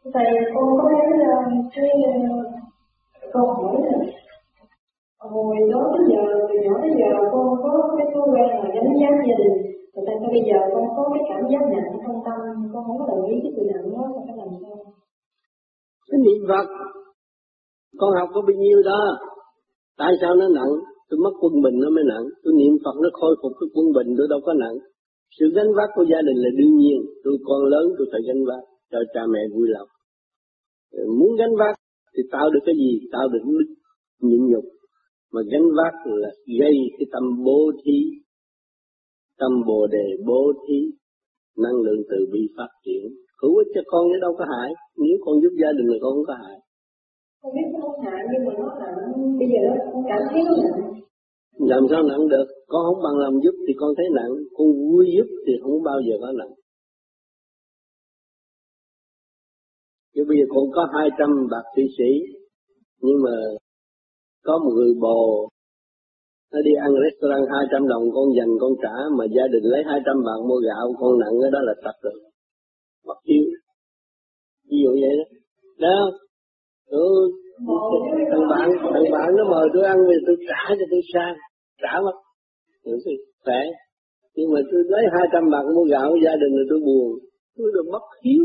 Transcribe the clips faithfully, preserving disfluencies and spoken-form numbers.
Thầy con có thấy cái câu hỏi là hồi đó tới giờ, từ nhỏ tới giờ con có cái thói quen là gánh vác gia đình. Rồi tại sao bây giờ con có cái cảm giác nặng trong tâm, con không có đồng ý cái sự nặng đó, con phải làm sao? Cái niệm Phật, con học có bao nhiêu đó, tại sao nó nặng? Tôi mất quân bình nó mới nặng. Tôi niệm Phật nó khôi phục cái quân bình, tôi đâu có nặng. Sự gánh vác của gia đình là đương nhiên. Tôi con lớn tôi phải gánh vác cho cha mẹ vui lòng. Muốn gánh vác thì tạo được cái gì? Tạo được đức nhịn nhục. Mà gánh vác là gây cái tâm bố thí, tâm bồ đề bố thí, năng lượng từ bi phát triển. Hữu ích cho con chứ đâu có hại. Nếu con giúp gia đình thì con không có hại. Con biết nó không hại nhưng mà nó nặng, bây giờ con cảm thấy nó nặng. Làm sao nặng được? Con không bằng làm giúp thì con thấy nặng, con vui giúp thì không bao giờ có nặng. Chứ bây giờ con có hai trăm bạc Thụy Sĩ, nhưng mà có một người bồ nó đi ăn restaurant hai trăm đồng con dành con trả, mà gia đình lấy hai trăm bạc mua gạo, con nặng cái đó là thật rồi. Bất hiếu. Ví dụ vậy đó. Đó. Ừ. Thằng bạn, thằng bạn nó mời tôi ăn thì tôi trả cho tôi sang, trả mất. Ừ, thì khỏe. Nhưng mà tôi lấy hai trăm bạc mua gạo gia đình rồi tôi buồn, tôi được bất hiếu.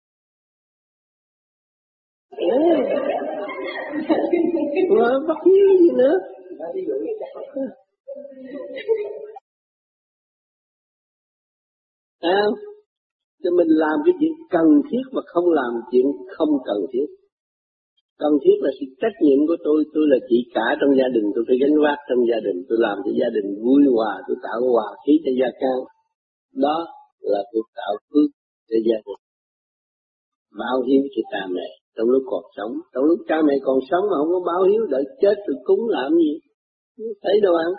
Mà bất hiếu gì nữa? À, cho mình làm cái chuyện cần thiết và không làm chuyện không cần thiết. Cần thiết là sự trách nhiệm của tôi, tôi là chị cả trong gia đình, tôi phải gánh vác trong gia đình, tôi làm cho gia đình vui hòa, tôi tạo hòa khí cho gia can. Đó là tôi tạo phước cho gia đình. Báo hiếu cho cha mẹ trong lúc còn sống, trong lúc cha mẹ còn sống mà không có báo hiếu, đợi chết rồi cúng làm gì? Không thấy đâu ăn.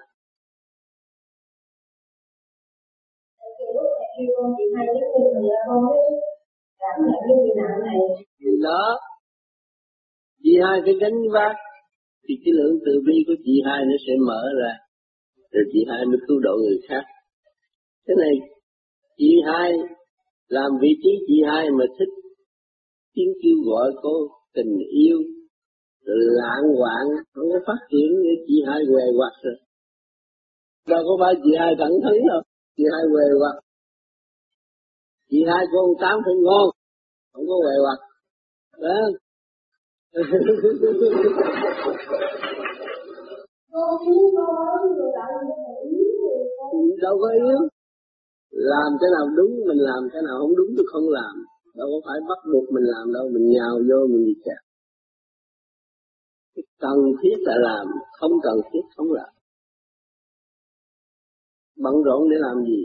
Khi con chị hai cái người là con ấy cảm nhận như bị nặng này. Đó. Chị hai phải gánh vác thì cái lượng từ bi của chị hai nó sẽ mở ra, rồi chị hai mới cứu độ người khác. Thế này, chị hai làm vị trí chị hai mà thích tiếng kêu gọi cô tình yêu, rồi lạng hoạn, không có phát triển để chị hai què quặt rồi. Đâu có phải chị hai thẳng thắn đâu, chị hai què quặt. Chị hai con tám phải ngon, không có què quặt. Đó. Đâu có yếu. Làm cái nào đúng mình làm, cái nào không đúng tôi không làm. Đâu có phải bắt buộc mình làm đâu, mình nhào vô mình bị kẹt. Cần thiết là làm, không cần thiết không làm. Bận rộn để làm gì?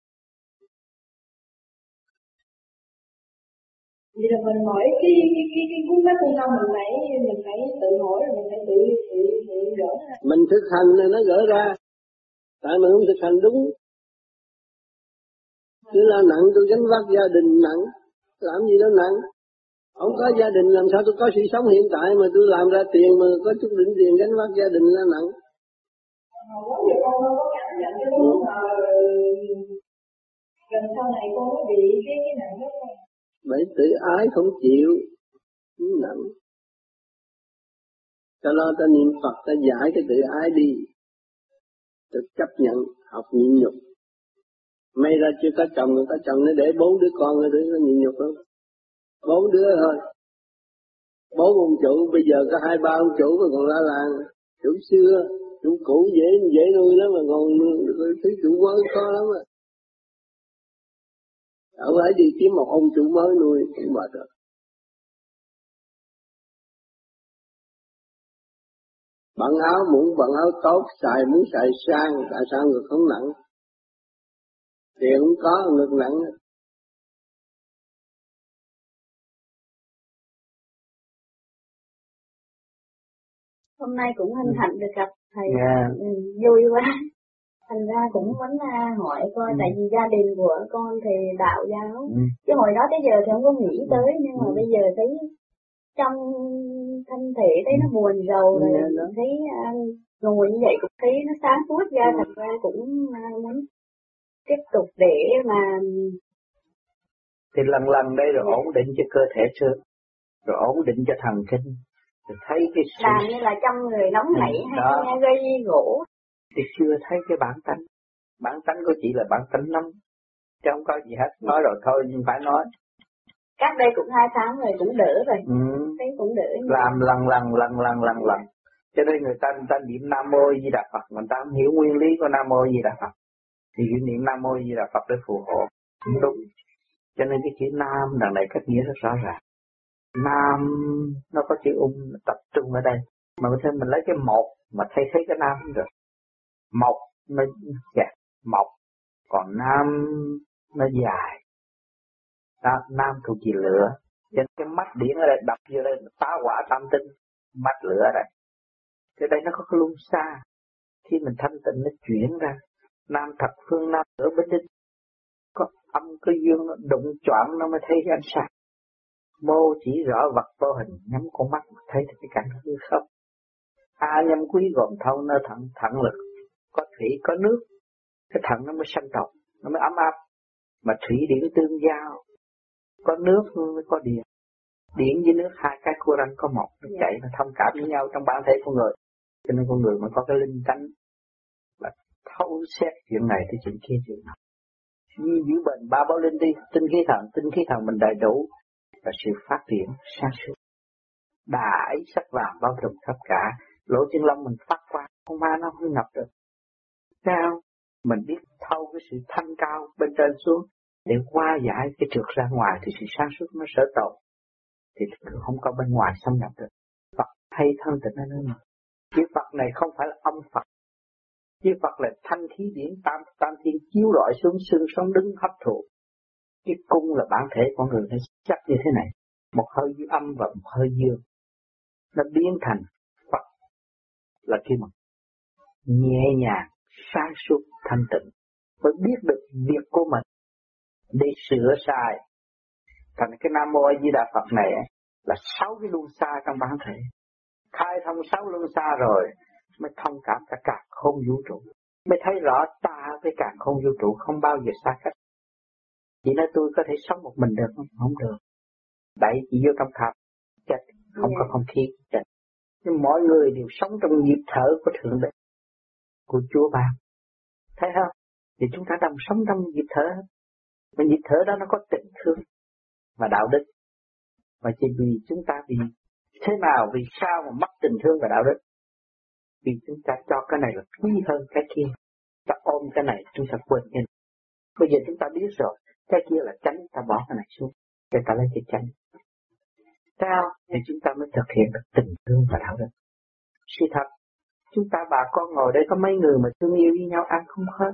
Vậy là mình hỏi cái cái cái cái cuốn sách bên trong mình phải mình phải tự hỏi rồi mình phải tự tự tự gỡ ra. Mình thực hành là nó gỡ ra. Tại mình không thực hành đúng. Cứ là nặng tôi gánh vác gia đình nặng, làm gì đó nặng. Không có gia đình làm sao tôi có sự sống hiện tại mà tôi làm ra tiền mà có chút đỉnh tiền gánh vác gia đình là nặng. Hồi đó giờ con đâu có cảm nhận cái lúc mà gần sau này con mới bị cái cái nặng đó. Bởi tự ái không chịu, nặng. Cho lo ta niệm Phật ta giải cái tự ái đi, tôi chấp nhận học nhịn nhục. May ra chưa có chồng người có chồng nó để bốn đứa con rồi đứa nó nhịn nhục lắm. Bốn đứa thôi. Bốn ông chủ bây giờ có hai ba ông chủ mà còn la làng. Chủ xưa, chủ cũ dễ dễ nuôi lắm mà còn thứ chủ mới khó lắm à. Ở phải đi kiếm một ông chủ mới nuôi cũng mệt rồi. Bận áo muốn bận áo tốt, xài muốn xài sang, tại sao ngực không nặng? Tiền không có, ngực nặng. Hôm nay cũng hân hạnh được gặp thầy, yeah. ừ, vui quá. Thành ra cũng muốn hỏi coi, ừ. tại vì gia đình của con thì đạo giáo, ừ. chứ hồi đó tới giờ thì không có nghĩ tới, nhưng mà ừ. bây giờ thấy trong thân thể thấy ừ. nó buồn rầu rồi, yeah, thấy uh, ngồi như vậy cũng thấy nó sáng suốt ra, ừ. thật ra cũng uh, muốn tiếp tục để mà thì lần lần đây rồi ổn định cho cơ thể trước. rồi ổn định cho thần kinh, rồi thấy cái sự... Làm như là trong người nóng nảy hay đó. gây gỗ. Thì chưa thấy cái bản tánh, bản tánh của chị là bản tánh nóng, chứ không có gì hết, nói rồi thôi nhưng phải nói. Cách đây cũng hai tháng rồi cũng đỡ rồi, ừ. thấy cũng đỡ. Làm lần lần lần lần lần lần, cho nên người ta người ta niệm Nam Mô Di Đà Phật, người ta không hiểu nguyên lý của Nam Mô Di Đà Phật, thì cái niệm Nam Mô Di Đà Phật để phù hộ, không đúng. Cho nên cái chữ Nam đằng này cách nghĩa rất rõ ràng. Nam nó có chữ ung tập trung ở đây, mà mình mình lấy cái một mà thay thế cái Nam không được. Một nó dài, một, còn Nam nó dài. Đó, Nam thuộc về lửa, cho nên cái mắt điển ở đây đập vô đây phá quả tam tinh, mắt lửa ở đây. Cái đây nó có cái luân xa, khi mình thanh tịnh nó chuyển ra, Nam thập phương Nam ở bên đinh, có âm có dương nó đụng choạng nó mới thấy cái ánh sáng. Mô chỉ rõ vật vô hình, nhắm con mắt thấy được cái cảnh hư không. A nhâm quý gồm thâu nơi thận, thận lực có thủy có nước, cái thận nó mới sanh động, nó mới ấm áp. Mà thủy điển tương giao, có nước mới có điện, điện với nước hai cái cô ranh có một, nó chạy nó thông cảm với nhau trong bản thể con người. Cho nên con người mới có cái linh tánh là thấu xét chuyện này tới chuyện kia chuyện nào. Như giữ bền ba bảo linh đi, tinh khí thần, tinh khí thần mình đầy đủ và sự phát triển sáng suốt. Đại sắc vàng bao trùm khắp cả, lỗ chân lông mình phát qua, con ma nó không ngập được. Sao? Mình biết thâu cái sự thanh cao bên trên xuống để qua giải cái trượt ra ngoài thì sự sáng suốt nó sở tồn. Thì không có bên ngoài xâm nhập được. Phật hay thân tịnh ở nơi này. Chữ Phật này không phải là âm Phật. Chữ Phật là thanh khí điển tam tam thiên chiếu rọi xuống xương sống đứng hấp thụ. Cái cung là bản thể con người nó chắc như thế này. Một hơi dương âm và một hơi dương. Nó biến thành Phật là khi mà nhẹ nhàng, sáng suốt, thanh tịnh. Mới biết được việc của mình để sửa sai. Thành cái Nam Mô A Di Đà Phật này là sáu cái luân xa trong bản thể. Khai thông sáu luân xa rồi mới thông cảm cả cả không vũ trụ. Mới thấy rõ ta với cả không vũ trụ không bao giờ xa cách. Chỉ nói tôi có thể sống một mình được không? Không được. Đẩy chỉ vô trong khắp chết, không có không khí chết. Nhưng mọi người đều sống trong nhịp thở của Thượng Đế, của Chúa ban. Thấy không? Thì chúng ta đang sống trong nhịp thở. Mà nhịp thở đó nó có tình thương và đạo đức. Mà chỉ vì chúng ta vì thế nào, vì sao mà mất tình thương và đạo đức? Vì chúng ta cho cái này là quý hơn cái kia. Ta ôm cái này chúng ta quên cái này. Bây giờ chúng ta biết rồi, cái kia là tránh, ta bỏ cái này xuống, để ta lấy cái tránh. Sao? Thì chúng ta mới thực hiện được tình thương và đạo đức. Sự thật, chúng ta bà con ngồi đây có mấy người mà thương yêu với nhau ăn không hết.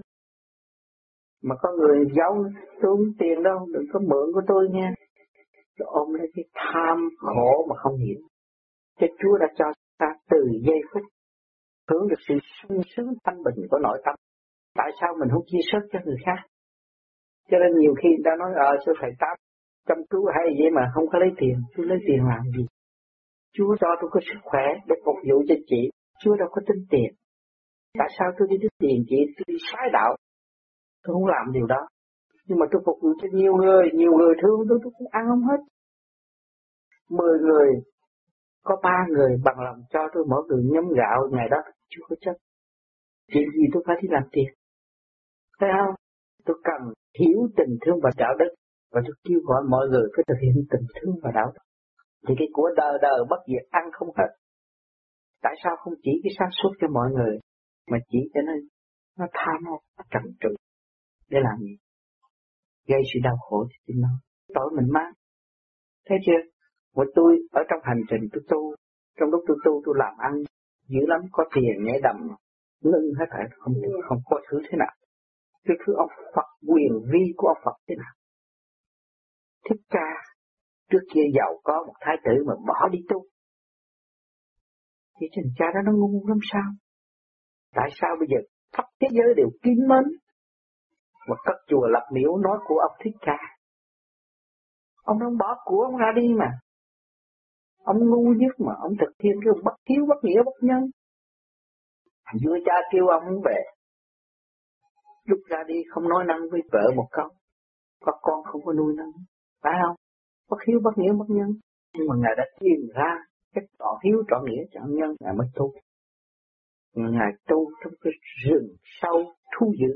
Mà có người giấu tôi không tiền đâu, đừng có mượn của tôi nha. Rồi ôm lấy cái tham khổ mà không hiểu. Cho Chúa đã cho ta từ giây phút hưởng được sự sung sướng thanh bình của nội tâm. Tại sao mình không chia sớt cho người khác? Cho nên nhiều khi người ta nói ờ sao thầy Tám chăm cứu hay vậy mà không có lấy tiền. Tôi lấy tiền làm gì? Chúa cho tôi có sức khỏe để phục vụ cho chị. Chúa đâu có tính tiền. Tại sao tôi đi tính tiền chị? Tôi đi sai đạo. Tôi không làm điều đó. Nhưng mà tôi phục vụ cho nhiều người, nhiều người thương tôi, tôi cũng ăn không hết. Mười người, có ba người bằng lòng cho tôi mỗi người nhấm gạo, ngày đó chưa có chết. Chuyện gì tôi phải đi làm tiền. Thấy không? Tôi cần hiểu tình thương và đạo đức, và tôi kêu gọi mọi người phải thực hiện tình thương và đạo đức. Thì cái của đời đời bất diệt ăn không hết. Tại sao không chỉ cái sáng suốt cho mọi người, mà chỉ cho nó, nó tham nó trầm trụi. Để làm gì? Gây sự đau khổ cho chính nó. Tội mình mang. Thấy chưa? Một tôi ở trong hành trình tôi tu, trong lúc tôi tu tôi làm ăn dữ lắm, có tiền nhảy đầm ngưng hết thảy, không không có thứ thế nào. Cái thứ ông Phật quyền vi của ông Phật thế nào? Thích Ca trước kia giàu có một thái tử mà bỏ đi tu. Thì thằng cha đó nó ngu lắm sao? Tại sao bây giờ khắp thế giới đều kính mến và cất chùa lập miếu nói của ông Thích Ca? Ông không bỏ của ông ra đi mà. Ông ngu nhất mà ông thực hiện cái bất hiếu, bất nghĩa, bất nhân. Vua cha kêu ông không về. Lúc ra đi không nói năng với vợ một câu. Có con không có nuôi nấng. Phải không? Bất hiếu, bất nghĩa, bất nhân. Nhưng mà Ngài đã tìm ra cách tỏ hiếu trọn nghĩa cho ân nhân, Ngài mới tu. Ngài tu trong cái rừng sâu thú dữ.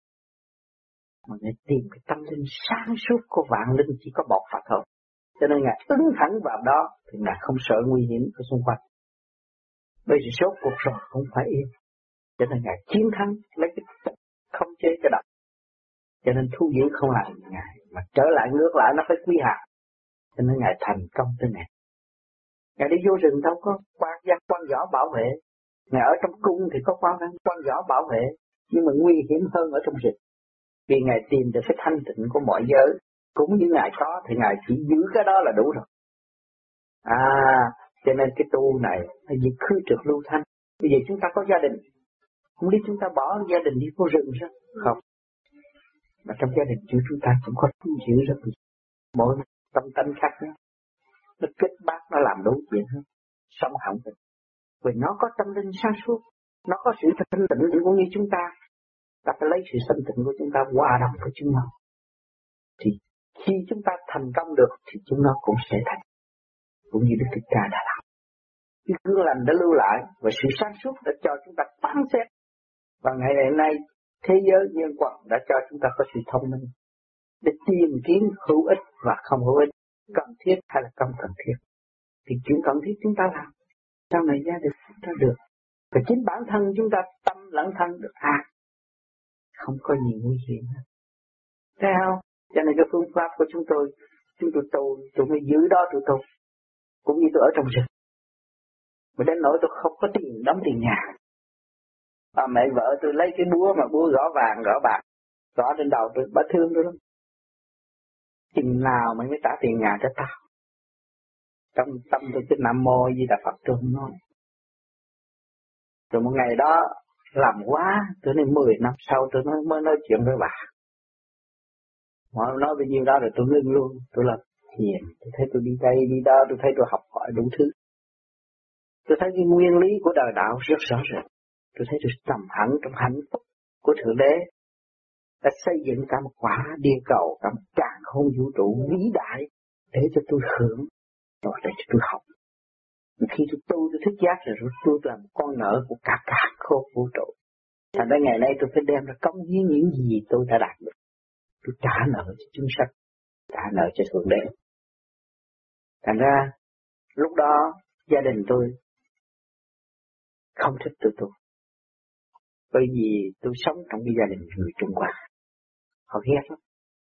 Mà Ngài tìm cái tâm linh sáng suốt của vạn linh chỉ có một Phật thôi. Cho nên Ngài ứng thẳng vào đó thì Ngài không sợ nguy hiểm ở xung quanh. Bây giờ sốt cuộc rồi không phải yên. Cho nên Ngài chiến thắng lấy cái không chế cái độc. Cho nên thu giữ không lại Ngài, mà trở lại ngược lại nó phải quy hạ. Cho nên Ngài thành công tới này. Ngài đi vô rừng đâu có quan giác quan võ bảo vệ. Ngài ở trong cung thì có quan quan võ bảo vệ, nhưng mà nguy hiểm hơn ở trong rừng. Vì Ngài tìm được cái thanh tịnh của mọi giới, cũng như Ngài có thì Ngài chỉ giữ cái đó là đủ rồi. À, cho nên cái tu này là việc khư trực lưu thanh. Bây giờ chúng ta có gia đình, không biết chúng ta bỏ gia đình đi vô rừng sao? Không. Mà trong gia đình chúng chúng ta cũng có tu giữ rất nhiều. Mỗi tâm tánh khác nữa. Nó kết bác, nó làm đủ chuyện hơn. Sống hỏng rồi. Vì nó có tâm linh sáng suốt, nó có sự thanh tịnh cũng như chúng ta. Ta phải lấy sự thanh tịnh của chúng ta hòa đồng với chúng nó. Thì khi chúng ta thành công được thì chúng nó cũng sẽ thành. Cũng như Đức Thích Ca đã làm. Cái gương lành đã lưu lại và sự sáng suốt đã cho chúng ta phán xét. Và ngày nay thế giới nhân quả đã cho chúng ta có sự thông minh để tìm kiếm hữu ích và không hữu ích, cần thiết hay là không cần thiết. Thì chuyện cần thiết chúng ta làm, sau này gia đình chúng ta được. Và chính bản thân chúng ta tâm lẫn thân được an, à, không có gì nguy hiểm hết. Thấy không? Cho nên cái phương pháp của chúng tôi, chúng tôi tu, tôi mới giữ đó tôi tu. Cũng như tôi ở trong rừng. Mà đến nỗi tôi không có tiền đóng tiền nhà. À, mẹ vợ tôi lấy cái búa mà búa gõ vàng, gõ bạc, gõ trên đầu tôi, bà thương tôi lắm. Chừng nào mày mới trả tiền nhà cho tao? Trong tâm tôi cái Nam Mô Di Đà Phật tôi không nói. Rồi một ngày đó làm quá, tôi nên mười năm sau tôi nói, mới nói chuyện với bà. Mà nói bao nhiêu đó rồi tôi ngưng luôn, tôi làm thiền, tôi thấy tôi đi đây đi đó, tôi thấy tôi học hỏi đủ thứ. Tôi thấy cái nguyên lý của đời đạo rất rõ ràng. Tôi thấy tôi trầm hẳn trong hạnh phúc của Thượng Đế đã xây dựng cả một quả địa cầu, cả một càn khôn vũ trụ vĩ đại để cho tôi hưởng, rồi để cho tôi học. Khi tôi tu tôi thức giác rồi tôi là một con nợ của cả càn khôn vũ trụ. Thành ra ngày nay tôi phải đem ra công hiến những gì tôi đã đạt được. Tôi trả nợ cho chúng sanh, trả nợ cho Thượng Đế. Thành ra lúc đó gia đình tôi không thích tôi tu. Bởi vì tôi sống trong cái gia đình người Trung Hoa. Họ ghét lắm.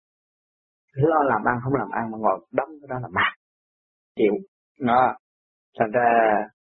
Lo làm ăn không làm ăn mà ngồi đóng cái đó là mạt. Chịu. Nó. Thành ra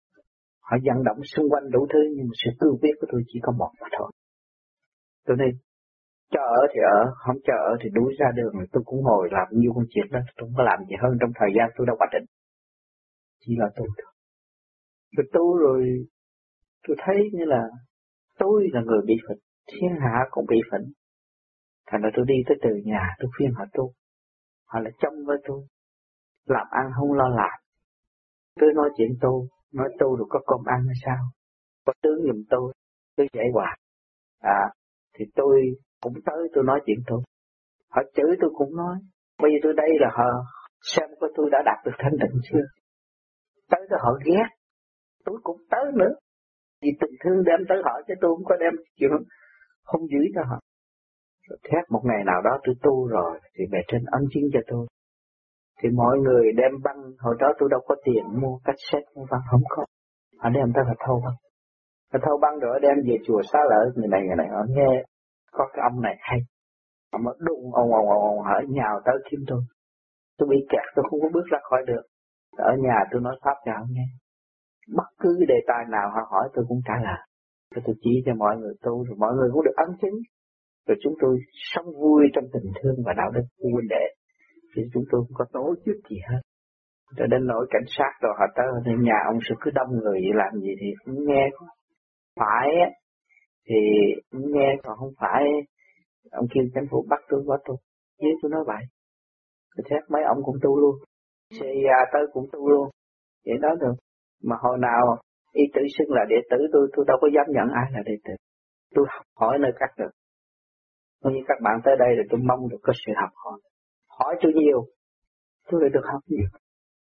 họ vận động xung quanh đủ thứ nhưng mà sự cương quyết của tôi chỉ có một mà thôi. Tôi nên cho ở thì ở, không cho ở thì đuổi ra đường rồi tôi cũng ngồi làm nhiều công chuyện đó. Tôi không có làm gì hơn trong thời gian tôi đã quá trình. Chỉ là tôi thôi. Tôi tu rồi tôi thấy như là tôi là người bị phỉnh, thiên hạ cũng bị phỉnh. Thành ra tôi đi tới từ nhà, tôi khuyên họ tu. Họ là chống với tôi. Làm ăn không lo làm. Tôi nói chuyện tu, nói tu rồi có công ăn hay sao? Có tướng giùm tôi, tôi dạy hoài. À, thì tôi cũng tới tôi nói chuyện tu. Họ chửi tôi cũng nói. Bây giờ tôi đây là họ xem coi tôi đã đạt được thanh tịnh chưa. Tới tới họ ghét, tôi cũng tới nữa. Vì tình thương đem tới họ chứ tôi không có đem chuyện không giữ cho họ. Rồi thét một ngày nào đó tôi tu rồi thì về trên ấn chứng cho tôi. Thì mọi người đem băng, hồi đó tôi đâu có tiền mua cassette mua băng, không có. Họ đem tới họ thâu băng. Họ thâu băng rồi đem về chùa Xá Lợi, người này người này họ nghe có cái âm này hay. Họ mới đụng ồn ồn ồn họ nhào tới kiếm tôi. Tôi bị kẹt tôi không có bước ra khỏi được. Ở nhà tôi nói pháp cho họ nghe. Bất cứ đề tài nào họ hỏi tôi cũng trả lời. Rồi tôi chỉ cho mọi người tu rồi mọi người cũng được ấn chứng. Rồi chúng tôi sống vui trong tình thương và đạo đức của huynh đệ. Thì chúng tôi không có tổ chức gì hết. Rồi đến nỗi cảnh sát rồi họ tới ở nhà ông sẽ cứ đông người vậy làm gì thì cũng nghe. Phải thì cũng nghe, còn không phải ông kêu chính phủ bắt tôi bắt tôi. Với tôi nói vậy. Tôi thét mấy ông cũng tu luôn. xê i a tới cũng tu luôn. Vậy đó được. Mà hồi nào y tử xưng là đệ tử tôi, tôi đâu có dám nhận ai là đệ tử. Tôi học hỏi nơi các được. Nếu như các bạn tới đây thì tôi mong được có sự học hỏi. Hỏi tôi nhiều, tôi lại được học nhiều.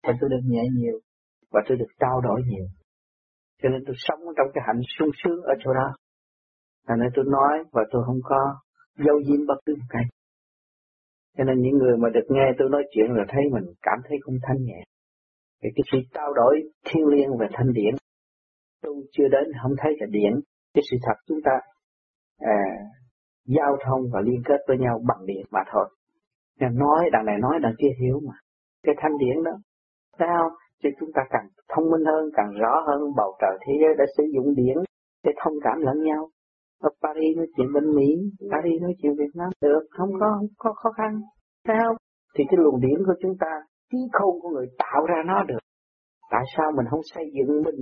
và tôi được nhẹ nhiều, và tôi được trao đổi nhiều. Cho nên tôi sống trong cái hạnh sung sướng ở chỗ đó. Cho nên tôi nói và tôi không có giấu giếm bất cứ một cái. Cho nên những người mà được nghe tôi nói chuyện là thấy mình cảm thấy cũng thanh nhẹ. Cái, cái sự trao đổi thiên liêng về thanh điển, tôi chưa đến không thấy là điển. Cái sự thật chúng ta à, giao thông và liên kết với nhau bằng điện mà thôi. Nên nói đằng này nói đằng kia hiểu mà. Cái thanh điển đó, sao? Chứ chúng ta càng thông minh hơn, càng rõ hơn, bầu trời thế giới đã sử dụng điển để thông cảm lẫn nhau. Ở Paris nói chuyện bên Mỹ, Paris nói chuyện Việt Nam được, không có, không có khó khăn. Sao? Thì cái luồng điển của chúng ta, trí khôn của người tạo ra nó được. Tại sao mình không xây dựng mình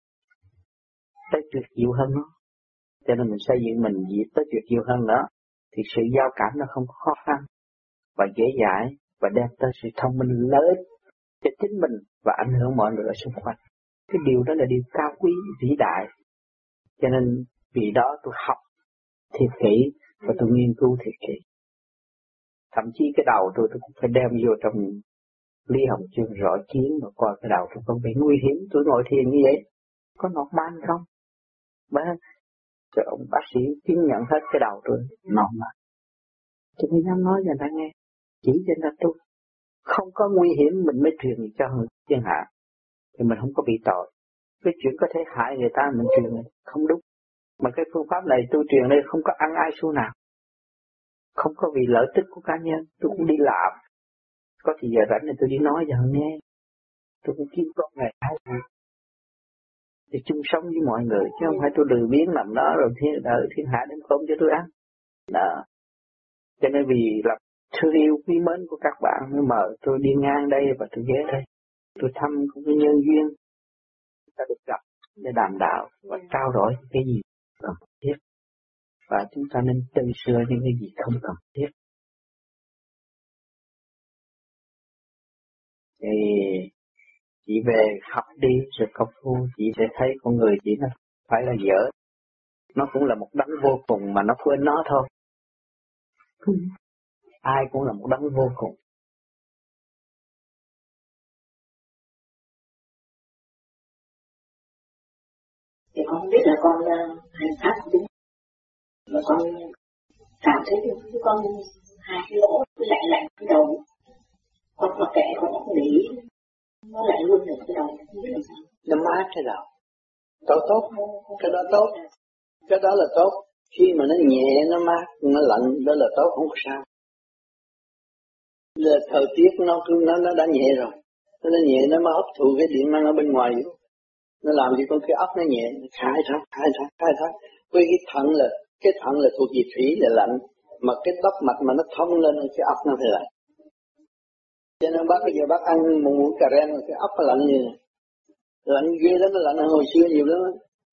tới tuyệt diệu hơn nó? Cho nên mình xây dựng mình tới tuyệt diệu hơn nữa, thì sự giao cảm nó không có khó khăn và dễ dãi và đem tới sự thông minh lớn cho chính mình và ảnh hưởng mọi người ở xung quanh. Cái điều đó là điều cao quý, vĩ đại. Cho nên vì đó tôi học thiệt kỹ và tôi nghiên cứu thiệt kỹ. Thậm chí cái đầu tôi tôi cũng phải đem vô trong Lý Hồng Chương rõ kiến và coi cái đầu tôi không bị nguy hiểm. Tôi ngồi thiền như vậy, có nọt ban không? Bởi rồi ông bác sĩ chứng nhận hết cái đầu tôi, nọt ban. Tôi mới dám nói cho người ta nghe, chỉ cho người ta tu. Không có nguy hiểm mình mới truyền cho người thiên hạ, thì mình không có bị tội. Cái chuyện có thể hại người ta mình truyền không đúng. Mà cái phương pháp này tôi truyền đây không có ăn ai xu nào. Không có vì lợi tức của cá nhân, tôi cũng đi làm. Có thì giờ rảnh này tôi đi nói cho họ nghe. Tôi cũng kiếm con ngày hai ngày. Để chung sống với mọi người, chứ không phải tôi lười biếng nằm đó rồi thiên, đợi thiên hạ đem cơm cho tôi ăn. Đó. Cho nên vì là thương yêu quý mến của các bạn mới mời tôi đi ngang đây và tôi ghé đây. Tôi thăm cũng cái nhân duyên. Ta được gặp để đàm đạo và trao đổi cái gì cần thiết. Và chúng ta nên từ xưa những cái gì không cần thiết. Thì chị về học đi rồi công phu, chị sẽ thấy con người chị nó phải là dở. Nó cũng là một đấng vô cùng mà nó quên nó thôi. Ai cũng là một đấng vô cùng. Thì con không biết là con hành pháp đúng. Mà con cảm thấy cái con hai cái lỗ cứ lạnh lạnh cái đầu. Con mặc kệ con không để ý. Nó lại luôn được cái đầu, không biết làm sao. Nó mát cái đầu. Tốt tốt, cái đó tốt. Cái đó là tốt. Khi mà nó nhẹ, nó mát, nó lạnh, đó là tốt, không có sao. Là thời tiết nó nó nó đã nhẹ rồi. Nó nhẹ, nó mới hấp thụ cái điện năng ở bên ngoài. Nó làm cho con cái óc nó nhẹ, nó khai thác, khai thác, khai thác. Với cái thận là, cái thận là thuộc về thủy là lạnh. Mà cái tóc mạch mà nó thông lên, cái óc nó phải lạnh. Cho nên bác bây giờ bác ăn một muỗng cà rem, cái óc nó lạnh như này. Lạnh ghê lắm, nó lạnh hơn hồi xưa nhiều lắm.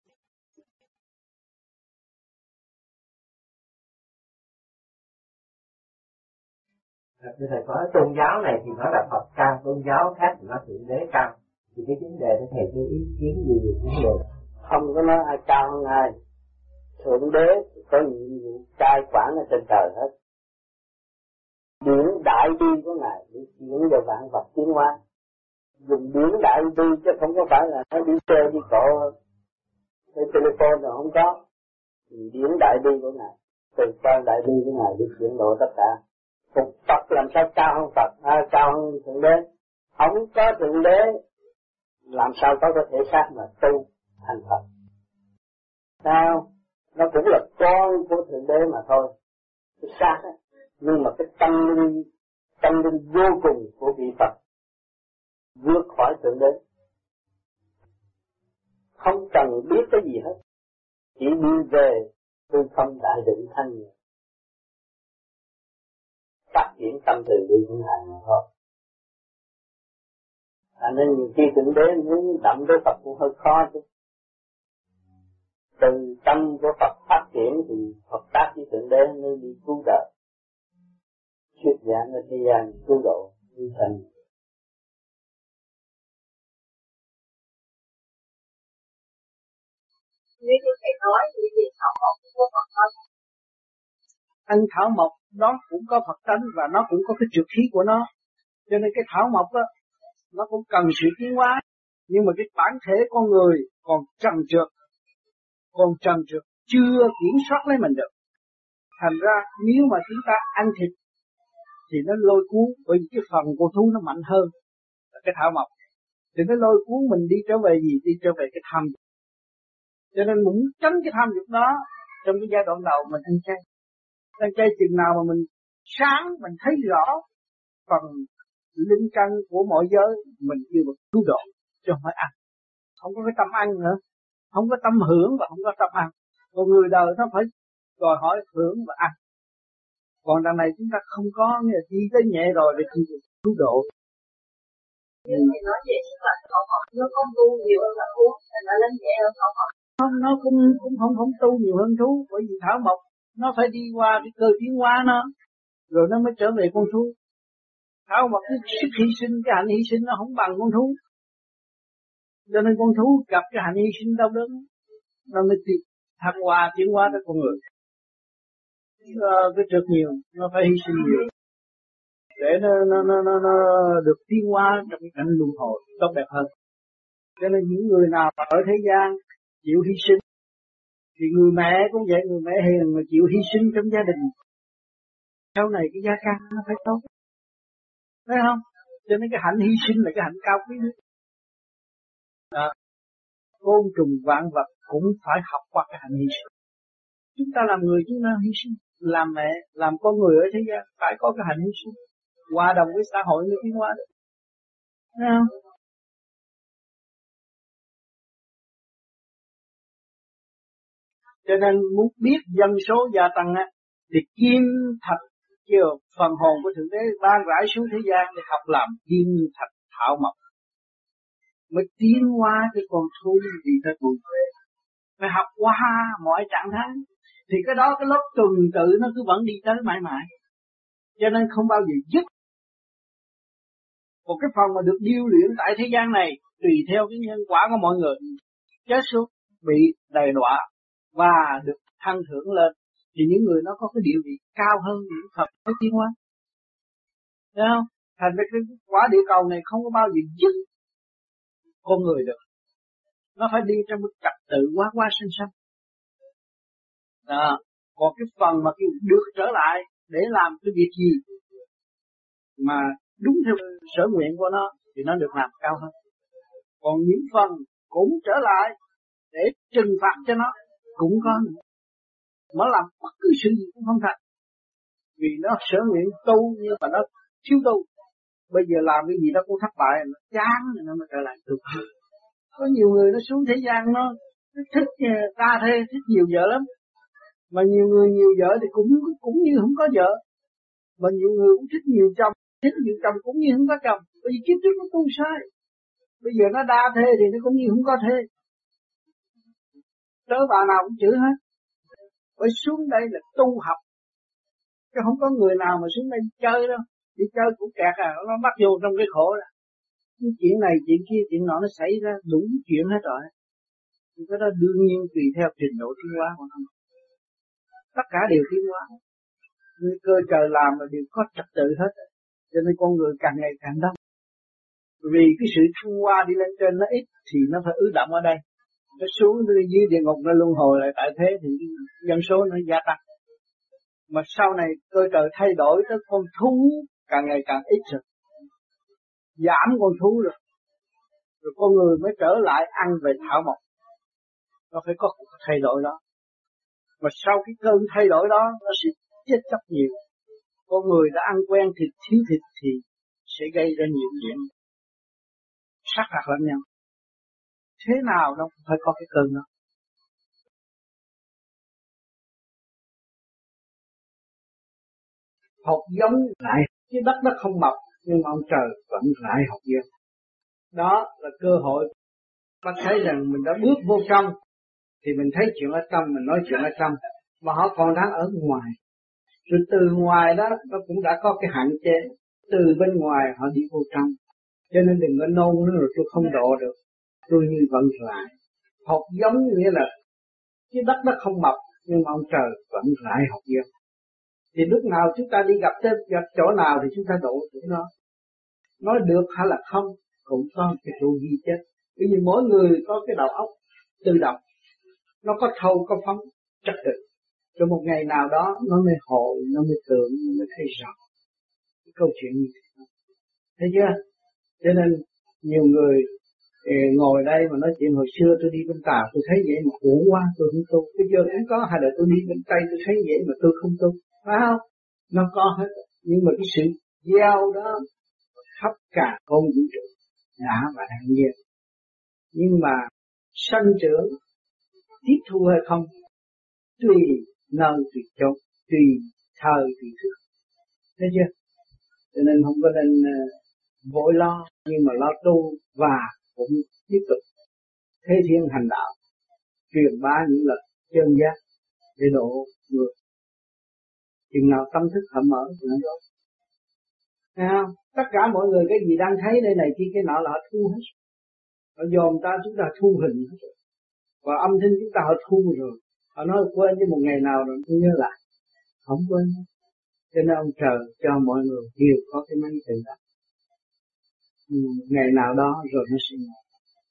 Thưa thầy có tôn giáo này thì nó là Phật cao, tôn giáo khác thì nó thượng đế cao. Thì cái vấn đề đó thầy có ý kiến gì về vấn đề? Không có nói ai cao hơn ai. Thượng đế có những cai quản ở trên trời hết. Điển đại bi của Ngài để chuyển vào vạn vật tiến hóa. Dùng điển đại bi chứ không có phải là nó đi chơi đi cộ cái telephone rồi không có. Điển đại bi của Ngài, từ quan đại bi của Ngài để chuyển độ tất cả. Phục Phật làm sao cao hơn Phật, à, cao hơn Thượng Đế. Không có Thượng Đế làm sao có cái thể xác mà tu thành Phật. Sao? Nó cũng là con của Thượng Đế mà thôi. Cái xác á, nhưng mà cái tâm linh, tâm linh vô cùng của vị Phật vượt khỏi Thượng Đế. Không cần biết cái gì hết, chỉ đi về tư không đại định thanh nhẹ. Phát triển tâm từ đi những hành mà thôi. À, nên nhiều khi Thượng Đế muốn đậm với Phật cũng hơi khó chứ. Từ tâm của Phật phát triển thì Phật tác với Thượng Đế mới đi cứu đời. Thuyết giảng ở thế gian cứu độ như thành. Nếu như thầy nói thì thì Thảo Mộc cũng có Phật tánh. Anh Thảo Mộc nó cũng có Phật tánh và nó cũng có cái trượt khí của nó. Cho nên cái Thảo Mộc đó nó cũng cần sự tiến hóa, nhưng mà cái bản thể con người còn trần trượt, còn trần trượt chưa kiểm soát lấy mình được. Thành ra nếu mà chúng ta ăn thịt thì nó lôi cuốn, bởi vì cái phần của thú nó mạnh hơn là cái thảo mộc, thì nó lôi cuốn mình đi trở về gì? Đi trở về cái tham dục. Cho nên muốn tránh cái tham dục đó, trong cái giai đoạn đầu mình ăn chay. Ăn chay chừng nào mà mình sáng, mình thấy rõ phần linh căn của mọi giới, mình kêu một cứu độ, chứ không phải ăn. Không có cái tâm ăn nữa, không có tâm hưởng và không có tâm ăn. Còn người đời nó phải đòi hỏi hưởng và ăn. Còn đằng này chúng ta không có, nghĩa là đi tới nhẹ rồi để cứu độ. Nhưng mà nói vậy chứ là họ họ nó không tu nhiều hơn là thú, thành ra lên nhẹ hơn họ họ. Không, nó cũng cũng không không tu nhiều hơn thú, bởi vì thảo mộc nó phải đi qua cái cơ tiến hóa nó, rồi nó mới trở về con thú. Thảo mộc cái sức hy sinh, cái hạnh hy sinh nó không bằng con thú, cho nên con thú gặp cái hạnh hy sinh đau đớn, nó mới tiến thăng hoa tiến hóa tới con người. Nó, cái trượt nhiều, nó phải hy sinh nhiều để nó nó nó nó, nó được tiến hóa trong cái cảnh luân hồi tốt đẹp hơn. Cho nên những người nào ở thế gian chịu hy sinh, thì người mẹ cũng vậy, người mẹ hiền mà chịu hy sinh trong gia đình, sau này cái gia căn nó phải tốt, thấy không? Cho nên cái hạnh hy sinh là cái hạnh cao quý nhất. À, côn trùng vạn vật cũng phải học qua cái hạnh hy sinh. Chúng ta làm người chúng ta hy sinh, làm mẹ, làm con người ở thế gian phải có cái hạnh hy sinh, hòa đồng với xã hội mới tiến hóa được, thấy không? Cho nên muốn biết dân số gia tăng á, thì kim thạch kêu phần hồn của Thượng Đế ban rải xuống thế gian để học làm kim thạch thảo mộc, mới tiến hóa cái con thú gì ta buồn về. Phải học qua mọi trạng thái, thì cái đó cái lớp tuần tự nó cứ vẫn đi tới mãi mãi, cho nên không bao giờ dứt. Một cái phần mà được điêu luyện tại thế gian này tùy theo cái nhân quả của mọi người, chết xuống bị đầy đọa và được thăng thưởng lên, thì những người nó có cái địa vị cao hơn những Phật mới tiến hóa, thấy không? Thành ra cái quả địa cầu này không có bao giờ dứt con người được, nó phải đi trong một trật tự quá quá sinh sanh. À, còn cái phần mà kêu được trở lại để làm cái việc gì mà đúng theo sở nguyện của nó thì nó được làm cao hơn. Còn những phần cũng trở lại để trừng phạt cho nó cũng có nữa. Nó làm bất cứ sự gì cũng không thành, vì nó sở nguyện tu nhưng mà nó thiếu tu. Bây giờ làm cái gì đó cũng thất bại, nó chán nó mới trở lại tu. Có nhiều người nó xuống thế gian nó thích ta thê, thích nhiều vợ lắm. Mà nhiều người nhiều vợ thì cũng cũng như không có vợ. Mà nhiều người cũng thích nhiều chồng, thích nhiều chồng cũng như không có chồng. Bởi vì kiếp trước nó tu sai. Bây giờ nó đa thê thì nó cũng như không có thê. Tớ bà nào cũng chữ hết. Bởi xuống đây là tu học, chứ không có người nào mà xuống đây chơi đâu. Đi chơi cũng kẹt à, nó bắt vô trong cái khổ đó. Những chuyện này, chuyện kia, chuyện nọ nó xảy ra đủ chuyện hết rồi. Thì cái đó đương nhiên tùy theo trình độ tiến hóa của nó. Tất cả đều tiến hóa. Người cơ trời làm là đều có trật tự hết. Cho nên con người càng ngày càng đông. Vì cái sự thăng hoa đi lên trên nó ít thì nó phải ứ động ở đây. Nó xuống dưới địa ngục nó luân hồi lại tại thế thì dân số nó gia tăng. Mà sau này cơ trời thay đổi tới con thú càng ngày càng ít rồi. Giảm con thú rồi. Rồi con người mới trở lại ăn về thảo mộc. Nó phải có thay đổi đó. Mà sau cái cơn thay đổi đó nó sẽ chết chóc nhiều. Con người đã ăn quen thịt thiếu thịt thì sẽ gây ra nhiều chuyện sát hại lẫn nhau. Thế nào đâu phải có cái cơn đó. Học giống lại, chứ đất đất không mập, nhưng mà ông trời vẫn lại học giống. Đó là cơ hội. Bác thấy rằng mình đã bước vô trong, thì mình thấy chuyện ở trong, mình nói chuyện ở trong, mà họ còn đang ở ngoài. Rồi từ ngoài đó, nó cũng đã có cái hạn chế. Từ bên ngoài họ đi vô trong. Cho nên đừng có nôn nữa rồi tôi không độ được. Tôi như vẫn lại. Học giống nghĩa là cái đất đất không mập, nhưng mà ông trời vẫn lại học giống. Thì lúc nào chúng ta đi gặp tới gặp chỗ nào thì chúng ta độ chỗ đó. Nói được hay là không, cũng có cái trụ ghi chết. Bởi vì mỗi người có cái đầu óc tự động, nó có thâu có phóng trật tự. Rồi một ngày nào đó nó mới hội, nó mới tưởng, nó mới thấy rõ cái câu chuyện như thế. Thấy chưa? Cho nên nhiều người eh, ngồi đây mà nói chuyện hồi xưa tôi đi bên Tàu tôi thấy vậy mà uổng quá tôi không tu. Bây giờ cũng có, hay là tôi đi bên Tây tôi thấy vậy mà tôi không tu. Phải không? Nó có hết. Nhưng mà cái sự gieo đó khắp cả con vũ trụ đã và đang gieo. Nhưng mà sanh trưởng tiếp thu hay không tùy nơi tùy chỗ, tùy thời tùy thức. Thấy chưa? Cho nên không có nên uh, vội lo, nhưng mà lo tu và cũng tiếp tục thế thiên hành đạo, truyền bá những lời chân giác để độ người. Chừng nào tâm thức họ mở thì nó tốt. Thấy không? Tất cả mọi người cái gì đang thấy đây này kia cái nọ là họ thu hết. Họ dòm ta chúng ta thu hình hết rồi. Và âm thanh chúng ta họ thu rồi. Họ nói quên với một ngày nào rồi tôi nhớ lại. Không quên. Cho nên ông trời cho mọi người đều có cái máy tự động. Ngày nào đó rồi nó sẽ ngồi.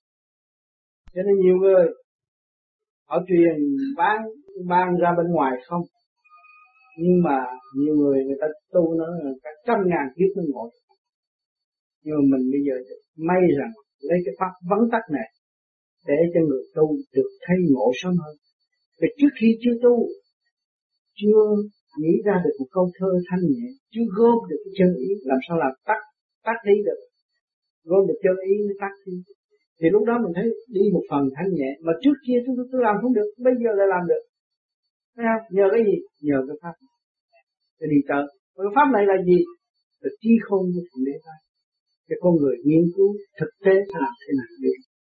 Cho nên nhiều người họ truyền bán ban ra bên ngoài không. Nhưng mà nhiều người người ta tu nó là cả trăm ngàn kiếp nó ngồi. Nhưng mà mình bây giờ may rằng lấy cái pháp vắng tắt này để cho người tu được thấy ngộ sớm hơn. Vì trước khi chưa tu, chưa nghĩ ra được một câu thơ thanh nhẹ, chưa gom được cái chân ý, làm sao làm tắt, tắt đi được. Gom được chân ý mới tắt đi. Thì lúc đó mình thấy đi một phần thanh nhẹ, mà trước kia tôi, tôi, tôi làm không được, bây giờ lại làm được. Thấy không? Nhờ cái gì? Nhờ cái pháp. Cái đi tới. Và cái pháp này là gì? Là trí khôn của Thượng Đế ta. Cho con người nghiên cứu thực tế sẽ làm thế nào được.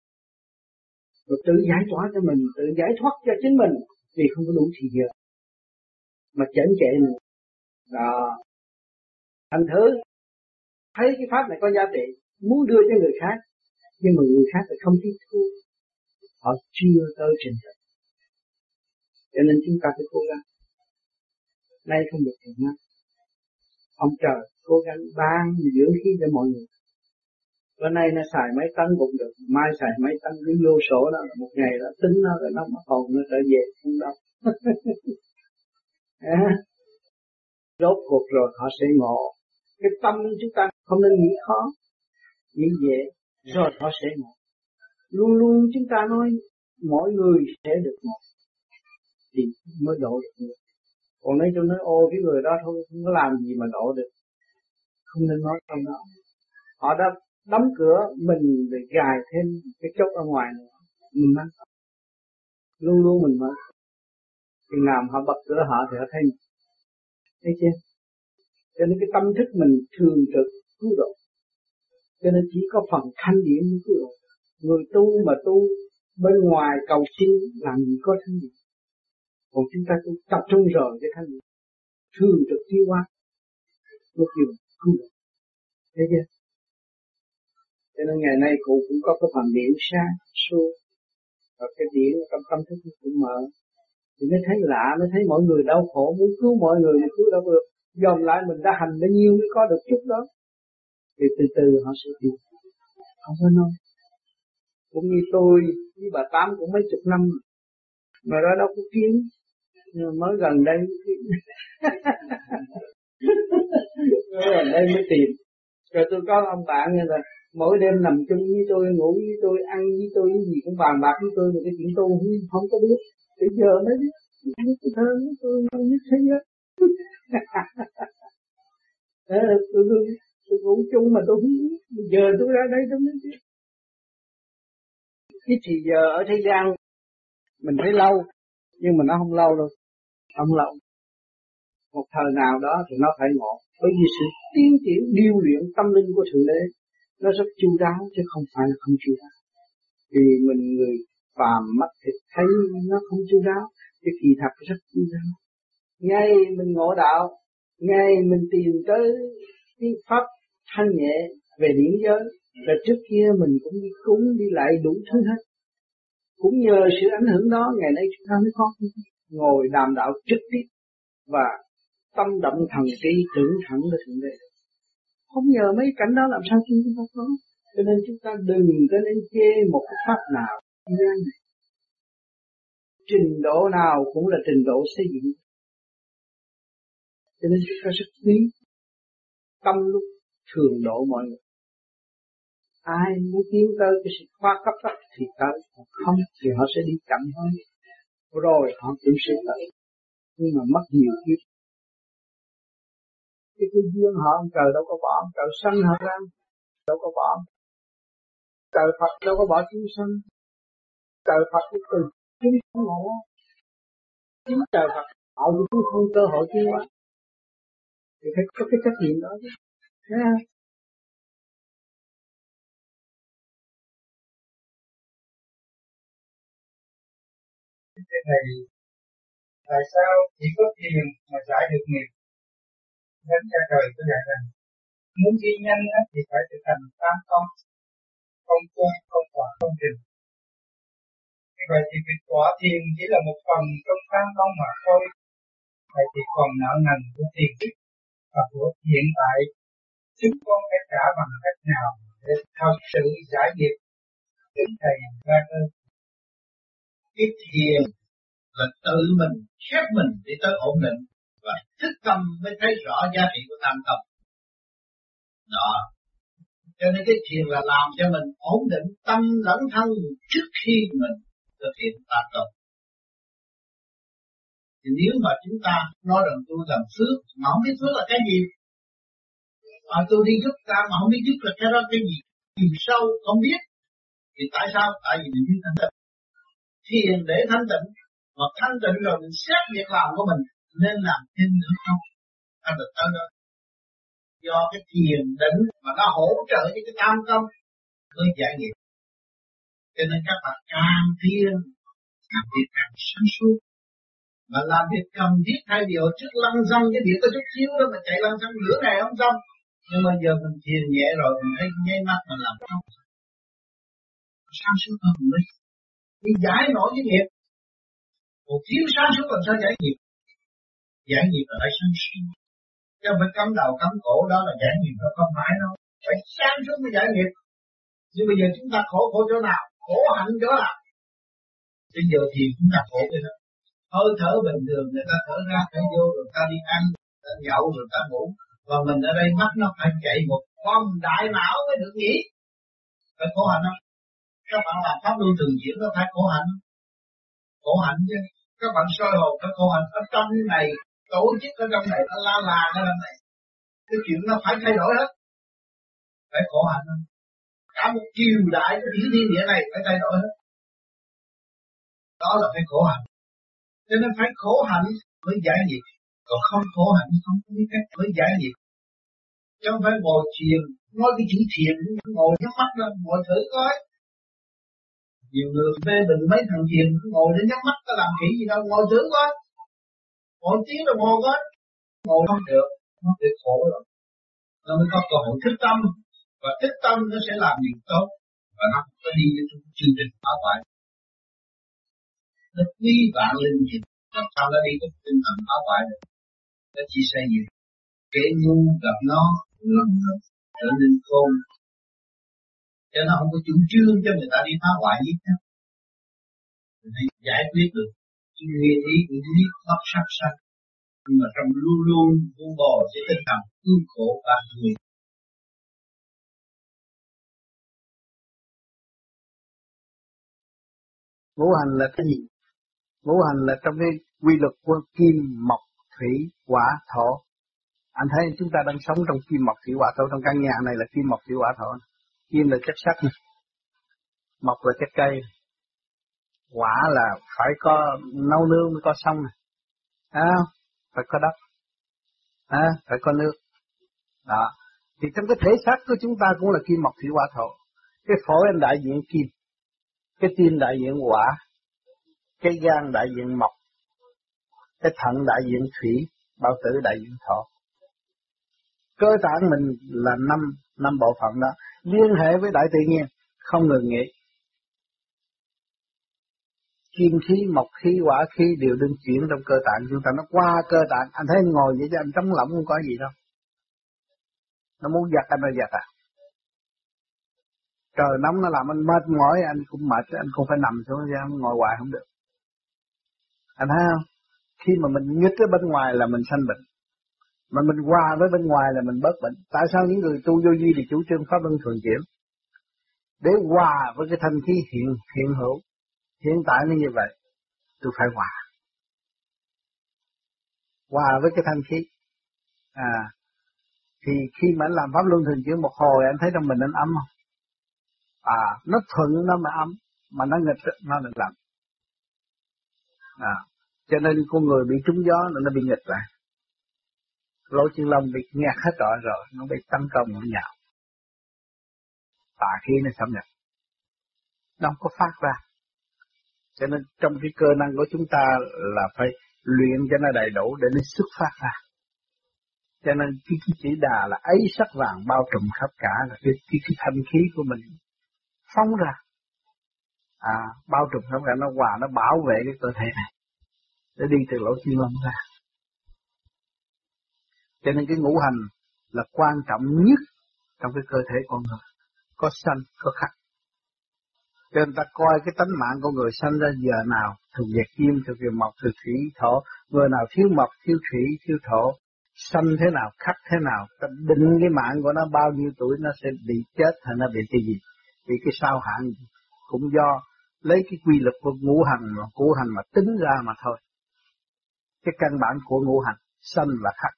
Rồi tự giải tỏa cho mình, tự giải thoát cho chính mình, vì không có đủ thời giờ. Mà chảnh chệ nữa. Đó. Thành thử, thấy cái pháp này có giá trị, muốn đưa cho người khác, nhưng mà người khác lại không tiếp thu. Họ chưa tới trình độ. Cho nên chúng ta phải cố gắng. Nay không được thì ngay. Ông trời cố gắng ban dưỡng khí cho mọi người. Bữa nay nó xài mấy tấn cũng được, mai xài mấy tấn cứ vô sổ đó, một ngày đó tính nó rồi nó mà hồn nó trở về không đâu. À, rốt cuộc rồi họ sẽ ngộ. Cái tâm chúng ta không nên nghĩ khó, nghĩ dễ, rồi họ sẽ ngộ. Luôn luôn chúng ta nói mỗi người sẽ được ngộ, thì mới độ được người. Còn nếu tôi nói ô cái người đó thôi không có làm gì mà độ được, không nên nói trong đó. Họ đã đóng cửa mình để gài thêm cái chốt ở ngoài nữa, mình mang luôn luôn mình mở. Khi nào họ bật cửa họ thì họ thấy, thấy chưa? Cho nên cái tâm thức mình thường trực cứu độ. Cho nên chỉ có phần thanh điển mới cứu độ. Người tu mà tu bên ngoài cầu xin làm gì có thanh điển. Còn chúng ta cũng tập trung rồi cái thanh điển thường trực tiêu hóa lúc gì cứu độ. Thấy chưa? Cho nên ngày nay cụ cũng có cái phần điển sáng suốt, và cái điển trong tâm thức cũng mở, thì mới thấy lạ, mới thấy mọi người đau khổ, muốn cứu mọi người mà cứu đâu được. Dòm lại mình đã hành bao nhiêu mới có được chút đó, thì từ từ họ sẽ hiểu. Không có nói. Cũng như tôi với bà Tám cũng mấy chục năm, mà đó đâu có kiến, nhưng mà mới gần đây mới gần đây mới tìm. Rồi tôi có ông bạn như là mỗi đêm nằm chung với tôi, ngủ với tôi, ăn với tôi, cái gì cũng bàn bạc với tôi, mà cái chuyện tôi không, không có biết. Bây giờ mới biết, tôi thơ với tôi không biết thế giới. Thế là tôi, tôi, tôi ngủ chung mà tôi không biết. Bây giờ tôi ra đây tôi mới biết. Cái thì giờ ở thế gian mình thấy lâu, nhưng mà nó không lâu đâu, không lâu. Một thời nào đó thì nó phải ngộ, bởi vì sự tiến triển điêu luyện tâm linh của Thượng Đế nó rất chu đáo chứ không phải là không chu đáo. Vì mình người phàm mắt thịt thấy nó không chu đáo, chứ kỳ thật rất chu đáo. Ngay mình ngộ đạo, ngay mình tìm tới cái pháp thanh nhẹ về điển giới, là trước kia mình cũng đi cúng đi lại đủ thứ hết. Cũng nhờ sự ảnh hưởng đó ngày nay chúng ta mới có ngồi đàm đạo trực tiếp và tâm động thần trí tưởng thẳng với Thượng Đế. Không nhờ mấy cảnh đó làm sao chúng ta có. Cho nên chúng ta đừng có nên chê một cái pháp nào. Trình độ nào cũng là trình độ xây dựng. Cho nên chúng ta rất quý tâm lúc thường độ mọi người. Ai muốn tiến tới cái sự khoa cấp đó thì tới, không thì họ sẽ đi chậm hơn. Rồi họ cũng sẽ tới, nhưng mà mất nhiều kiếp. Cái cái duyên họ ông trời đâu có bỏ, ông trời sanh họ ra đâu có bỏ. Trời Phật đâu có bỏ chúng sanh. Trời Phật cái từ chúng sanh ngộ. Chính trời Phật họ cũng không cơ hội tiến hóa. Thì phải có cái trách nhiệm đó chứ. Thấy không? Thế thầy, tại sao chỉ có thiền mà giải được nghiệp? Thánh Cha Trời có dạy rằng muốn đi nhanh thì phải thực hành tam công, không cung, không quả, không trình. Như vậy thì việc quả thiền chỉ là một phần trong tam công mà thôi. Vậy thì còn nợ nần của thiền đức và của hiện tại chúng con phải trả bằng cách nào để thật sự giải nghiệp? Kính thầy ra ơn. Cái thiền là tự mình khép mình để tới ổn định, và thức tâm mới thấy rõ giá trị của tam tâm. Đó. Cho nên cái thiền là làm cho mình ổn định tâm lẫn thân trước khi mình thực hiện tam tâm. Thì nếu mà chúng ta nói rằng tôi làm phước mà không biết phước là cái gì, mà tôi đi giúp ta mà không biết giúp là cái đó cái gì, chiều sâu không biết, thì tại sao? Tại vì mình chưa thanh tịnh. Thiền để thanh tịnh, mà thanh tịnh rồi mình xét việc làm của mình nên làm thêm nữa không? Thanh tịnh tới đó. Do cái thiền định mà nó hỗ trợ cho cái tam công mới giải nghiệp. Cho nên các bạn càng thiền, càng việc càng sáng suốt. Mà làm việc cần thiết thay vì hồi trước lăn xăng cái việc có chút xíu đó mà chạy lăn xăng nửa ngày không xong. Nhưng mà giờ mình thiền nhẹ rồi mình thấy nháy mắt mình làm xong. Sáng suốt hơn mình đi giải nổi cái nghiệp. Một thiếu sáng suốt làm sao giải nghiệp? Giải nghiệp là phải sáng suốt. Chứ không phải cắm đầu cắm cổ đó là giải nghiệp, nó không phải đâu. Phải sáng suốt mới giải nghiệp. Nhưng bây giờ chúng ta khổ khổ chỗ nào? Khổ hạnh chỗ nào? Bây giờ thì chúng ta khổ cái đó. Hơi thở bình thường người ta thở ra thở vô rồi ta đi ăn, ta nhậu rồi ta ngủ. Và mình ở đây mắt nó phải chạy một vòng đại não mới được nghỉ. Phải khổ hạnh không? Các bạn làm pháp luân thường chuyển nó phải khổ hạnh. Khổ hạnh chứ. Các bạn soi hồn phải khổ hạnh. Ở trong này, tổ chức ở trong này, nó la làng ở trong này. Cái chuyện nó phải thay đổi hết. Phải khổ hạnh không? Cả một triều đại của những thiên địa này phải thay đổi hết. Đó là phải khổ hạnh. Cho nên phải khổ hạnh mới giải nghiệp. Còn không khổ hạnh không có biết cách mới giải nghiệp. Chứ không phải ngồi thiền, nói cái chữ thiền, ngồi nhắm mắt lên, ngồi thử coi. Nhiều người phê bình mấy thằng thiền, ngồi đến nhắm mắt có làm khỉ gì đâu, ngồi thử coi. Ngồi tiếng đồng hồ coi. Ngồi không được, nó bị khổ rồi. Nó mới có cơ hội thức tâm. Và thức tâm nó sẽ làm điều tốt. Và nó có đi với chương trình phá hoại. Nó quý vạn linh dịch. Làm sao nó đi với tinh thần phá hoại được. Nó chỉ xây dựng. Kẻ ngu gặp nó lần lần trở nên khôn. Cho nó không có chủ trương cho người ta đi phá hoại gì hết. Mình phải giải quyết được. Cái nguyên ý của lý bất sát sanh. Nhưng mà trong luôn luôn vu bò sẽ tinh thần thương khổ và người. Ngũ hành là cái gì? Ngũ hành là trong cái quy luật của kim, mộc, thủy, hỏa, thổ. Anh thấy chúng ta đang sống trong kim, mộc, thủy, hỏa, thổ. Trong căn nhà này là kim, mộc, thủy, hỏa, thổ. Kim là chất sắt, mộc là chất cây, hỏa là phải có nấu nướng mới có sông này, à, phải có đất, à, phải có nước. Đó. Thì trong cái thể xác của chúng ta cũng là kim, mộc, thủy, hỏa, thổ. Cái phổi anh đại diện kim, cái tim đại diện hỏa, cái gan đại diện mộc, cái thận đại diện thủy, bao tử đại diện thổ. Cơ tạng mình là năm năm bộ phận đó, liên hệ với đại tự nhiên, không ngừng nghỉ. Kim khí, mộc khí, hỏa khí đều đương chuyển trong cơ tạng chúng ta, nó qua cơ tạng. Anh thấy anh ngồi vậy chứ anh trống lỏng không có gì đâu. Nó muốn giặt anh nó giặt à. Trời nóng nó làm anh mệt mỏi, anh cũng mệt, anh cũng phải nằm xuống ra, anh ngồi hoài không được. Anh thấy không? Khi mà mình nghịch ở bên ngoài là mình sanh bệnh, mà mình hòa với bên ngoài là mình bớt bệnh. Tại sao những người tu vô vi thì chủ trương pháp luân thường chuyển? Để hòa với cái thanh khí hiện hiện hữu. Hiện tại nó như vậy, tôi phải hòa. Hòa với cái thanh khí. À, thì khi mà anh làm pháp luân thường chuyển một hồi, anh thấy trong mình anh ấm không? À, nó thuận nó mà ấm, mà nó nghịch nó được làm. À, cho nên con người bị trúng gió nó bị nghịch lại. Lỗ chân lông bị nghẹt hết trọi rồi, nó bị tấn công nó nhạo. Tà khí nó xâm nhập. Nó không có phát ra. Cho nên trong cái cơ năng của chúng ta là phải luyện cho nó đầy đủ để nó xuất phát ra. Cho nên cái, cái chỉ đà là ấy sắc vàng bao trùm khắp cả, là cái, cái, cái thanh khí của mình phóng ra. À, bao trùm khắp cả, nó hòa, nó bảo vệ cái cơ thể này. Để đi từ lỗ chân lông ra. Cho nên cái ngũ hành là quan trọng nhất trong cái cơ thể con người. Có sanh, có khắc. Cho nên ta coi cái tánh mạng của người sanh ra giờ nào, thuộc về kim, thuộc về mộc, thuộc thủy, thổ. Người nào thiếu mộc, thiếu thủy, thiếu thổ, sanh thế nào, khắc thế nào. Ta định cái mạng của nó bao nhiêu tuổi nó sẽ bị chết hay nó bị cái gì. Vì cái sao hạn cũng do lấy cái quy luật của ngũ hành mà ngũ hành mà tính ra mà thôi. Cái căn bản của ngũ hành, sanh và khắc.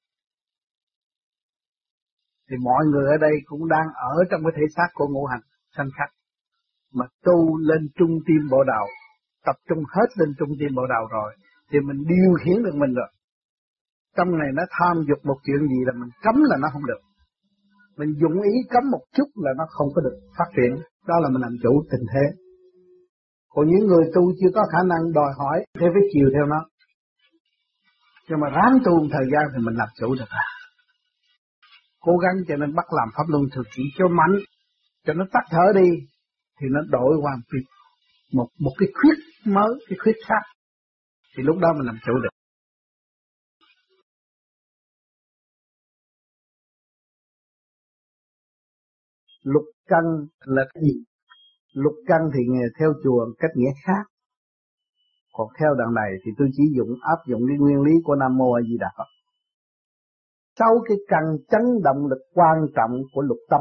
Thì mọi người ở đây cũng đang ở trong cái thể xác của ngũ hành, sanh khắc. Mà tu lên trung tim bộ đầu, tập trung hết lên trung tim bộ đầu rồi, thì mình điều khiển được mình rồi. Trong này nó tham dục một chuyện gì là mình cấm là nó không được. Mình dụng ý cấm một chút là nó không có được phát triển. Đó là mình làm chủ tình thế. Còn những người tu chưa có khả năng đòi hỏi thì phải chiều theo nó. Nhưng mà ráng tu một thời gian thì mình làm chủ được à. Cố gắng cho nên bắt làm pháp luân thường chuyển cho mạnh, cho nó tắt thở đi, thì nó đổi qua một, một cái khuyết mới, cái khuyết khác. Thì lúc đó mình làm chủ được. Lục căn là cái gì? Lục căn thì theo chùa cách nghĩa khác. Còn theo đằng này thì tôi chỉ dùng áp dụng cái nguyên lý của Nam Mô A Di Đà Phật. Sáu cái căn chấn động lực quan trọng của lục tâm.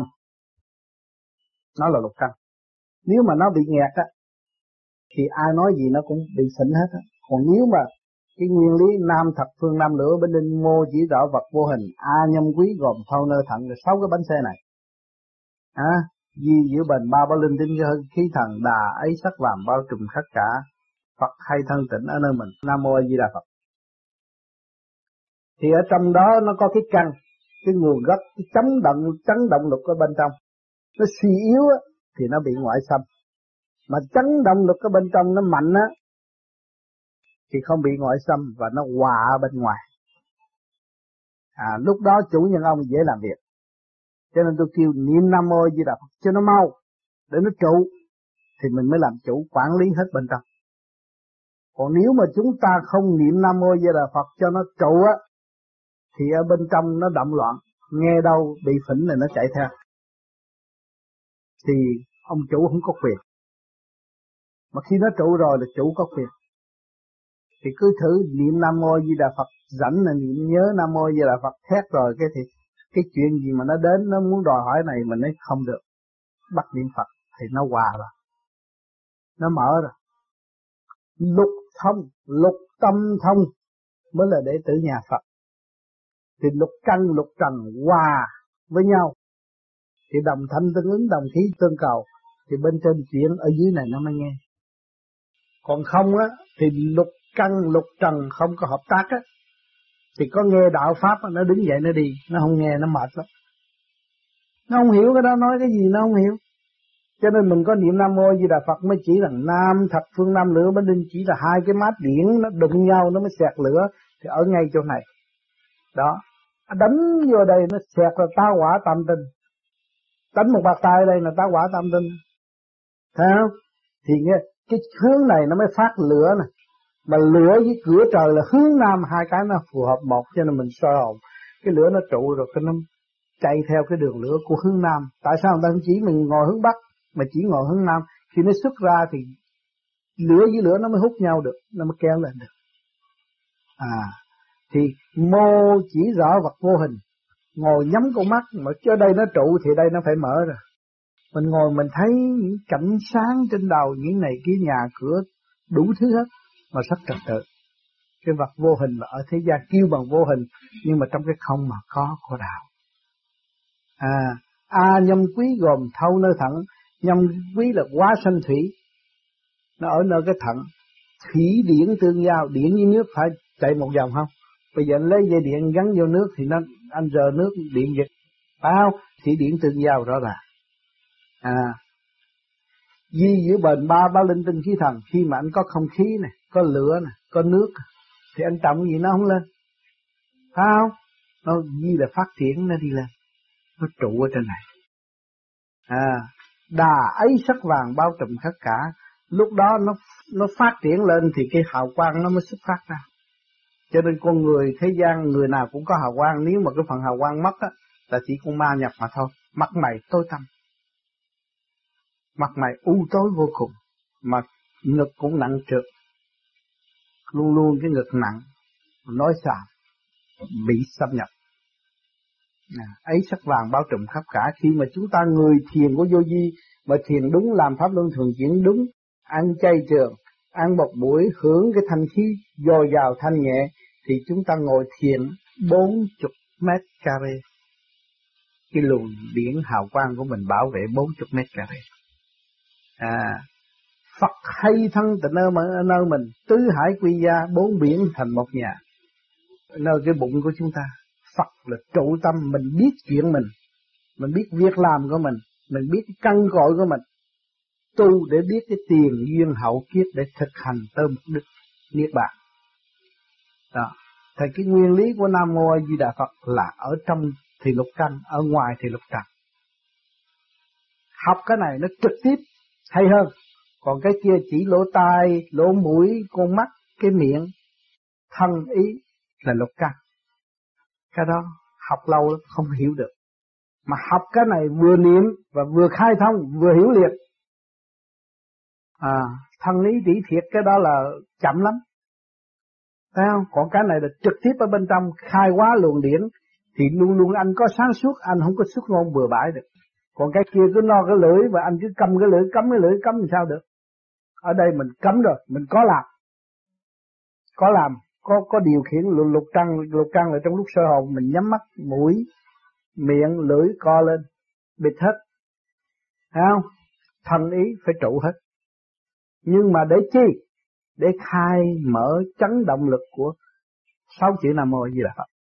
Nó là lục căn. Nếu mà nó bị nghẹt á, thì ai nói gì nó cũng bị xỉn hết á. Còn nếu mà cái nguyên lý nam thập phương nam lửa bên linh mô chỉ rõ vật vô hình, a nhâm quý gồm thâu nơ thận rồi sáu cái bánh xe này. À, di diệu bền ba bao linh tinh khí thần đà ấy sắc vàng bao trùm khắp cả. Phật hay thân tịnh ở nơi mình. Nam Mô A Di Đà Phật. Thì ở trong đó nó có cái căn, cái nguồn gốc, cái chấn động, chấn động lực ở bên trong. Nó suy yếu á, thì nó bị ngoại xâm. Mà chấn động lực ở bên trong nó mạnh á, thì không bị ngoại xâm và nó hòa ở bên ngoài. À, lúc đó chủ nhân ông dễ làm việc. Cho nên tôi kêu niệm Nam Mô A Di Đà Phật cho nó mau, để nó trụ, thì mình mới làm chủ quản lý hết bên trong. Còn nếu mà chúng ta không niệm Nam Mô A Di Đà Phật cho nó trụ á, thì ở bên trong nó động loạn, nghe đâu bị phỉnh này nó chạy theo. Thì ông chủ không có quyền. Mà khi nó trụ rồi là chủ có quyền. Thì cứ thử niệm Nam Mô A Di Đà Phật, rảnh là niệm nhớ Nam Mô A Di Đà Phật thét rồi cái thì cái chuyện gì mà nó đến nó muốn đòi hỏi này mình nói không được. Bắt niệm Phật thì nó hòa rồi. Nó mở rồi. Lục thông, lục tâm thông mới là đệ tử nhà Phật. Thì lục căn, lục trần hòa với nhau. Thì đồng thanh tương ứng, đồng khí tương cầu. Thì bên trên chuyện ở dưới này nó mới nghe. Còn không á, thì lục căn, lục trần không có hợp tác á. Thì có nghe đạo Pháp nó đứng dậy nó đi. Nó không nghe nó mệt lắm. Nó không hiểu cái đó nói cái gì nó không hiểu. Cho nên mình có niệm Nam Mô A Di Đà Phật mới chỉ là nam thập phương nam lửa bên linh, chỉ là hai cái mát điển nó đụng nhau nó mới xẹt lửa. Thì ở ngay chỗ này. Đó. Đánh vô đây nó xẹt là tá hỏa tam tinh. Đánh một bạt tay đây là tá hỏa tam tinh. Thấy không? Thì cái, cái hướng này nó mới phát lửa nè. Mà lửa với cửa trời là hướng nam, hai cái nó phù hợp một, cho nên mình soi hồn. Cái lửa nó trụ rồi cái nó chạy theo cái đường lửa của hướng nam. Tại sao người ta không chỉ mình ngồi hướng bắc, mà chỉ ngồi hướng nam. Khi nó xuất ra thì lửa với lửa nó mới hút nhau được, nó mới kéo lên được. À, thì mô chỉ rõ vật vô hình. Ngồi nhắm con mắt mà cho đây nó trụ thì đây nó phải mở rồi. Mình ngồi mình thấy những cảnh sáng trên đầu, những này kia, nhà cửa đủ thứ hết mà rất trật tự. Cái vật vô hình là ở thế gian kêu bằng vô hình, nhưng mà trong cái không mà có có đạo. À, A nhâm quý gồm thâu nơi thận. Nhâm quý là hóa sanh thủy, nó ở nơi cái thận. Thủy điển tương giao, điển với nước phải chạy một vòng không? Bây giờ anh lấy dây điện gắn vô nước thì nó anh rờ nước điện giật, phải không? Thủy điển tương giao rõ ràng. À, di giữa bền ba ba linh tinh khí thần. Khi mà anh có không khí này, có lửa này, có nước thì anh trọng gì nó không lên, phải không? Nó di là phát triển, nó đi lên, nó trụ ở trên này. À, đà ấy sắc vàng bao trùm tất cả. Lúc đó nó nó phát triển lên thì cái hào quang nó mới xuất phát ra. Cho nên con người thế gian người nào cũng có hào quang. Nếu mà cái phần hào quang mất á, là chỉ con ma nhập mà thôi. Mặt mày tối tăm, mặt mày u tối vô cùng, mà ngực cũng nặng trược, luôn luôn cái ngực nặng, nói xàm, bị xâm nhập. À, ấy sắc vàng bao trùm khắp cả. Khi mà chúng ta người thiền của vô vi mà thiền đúng, làm pháp luân thường chuyển đúng, ăn chay trường, ăn một buổi, hưởng cái thanh khí dồi dào thanh nhẹ, thì chúng ta ngồi thiền bốn chục mét carê. Cái luồng điển hào quang của mình bảo vệ bốn chục mét carê. À, Phật hay thân tại nơi, nơi mình, tứ hải quy gia, bốn biển thành một nhà. Nơi cái bụng của chúng ta, Phật là trụ tâm. Mình biết chuyện mình, mình biết việc làm của mình, mình biết cái căn gọi của mình. Tu để biết cái tiền duyên hậu kiếp để thực hành tới mục đích niết bàn. Đó. Thì cái nguyên lý của Nam Mô A Di Đà Phật là ở trong thì lục căn, ở ngoài thì lục trần. Học cái này nó trực tiếp hay hơn. Còn cái kia chỉ lỗ tai, lỗ mũi, con mắt, cái miệng, thân ý là lục căn. Cái đó học lâu lắm không hiểu được. Mà học cái này vừa niệm và vừa khai thông, vừa hiểu liền. À, thân ý tỷ thiệt cái đó là chậm lắm. Thấy không? Còn cái này là trực tiếp ở bên trong, khai hóa luồng điển thì luôn luôn anh có sáng suốt, anh không có xuất ngôn bừa bãi được. Còn cái kia cứ no cái lưỡi và anh cứ câm cái lưỡi, cấm cái lưỡi, cấm thì sao được? Ở đây mình cấm rồi, mình có làm. Có làm, có có điều khiển lục, lục căn, lục căn ở trong lúc sơ hồn mình nhắm mắt, mũi, miệng, lưỡi co lên, bịt hết. Thấy không? Thân ý phải trụ hết. Nhưng mà để chi? Để khai mở chấn động lực của sáu chữ Nam Mô A Di Đà Phật.